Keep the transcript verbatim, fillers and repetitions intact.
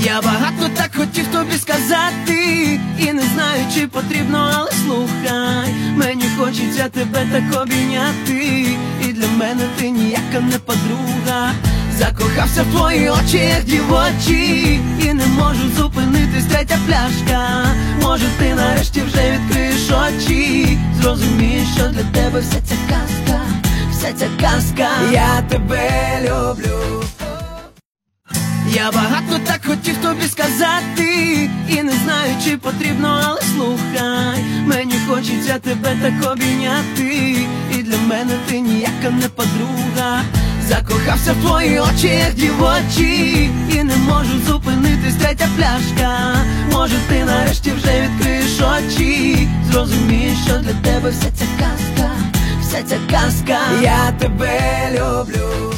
Я багато так хотів тобі сказати, і не знаю, чи потрібно, але слухай. Мені хочеться тебе так обійняти, і для мене ти ніяка не подруга. Закохався в твої очі, як дівочі, і не можу зупинитись, третя пляшка. Може ти нарешті вже відкриєш очі, зрозумієш, що для тебе вся ця казка, вся ця казка. Я тебе люблю. Я багато так хотів тобі сказати, і не знаю, чи потрібно, але слухай. Мені хочеться тебе так обійняти, і для мене ти ніяка не подруга. Закохався в твої очі, як дівочі, і не можу зупинитись, третя пляшка. Може ти нарешті вже відкриєш очі, зрозумієш, що для тебе вся ця казка, вся ця казка. Я тебе люблю.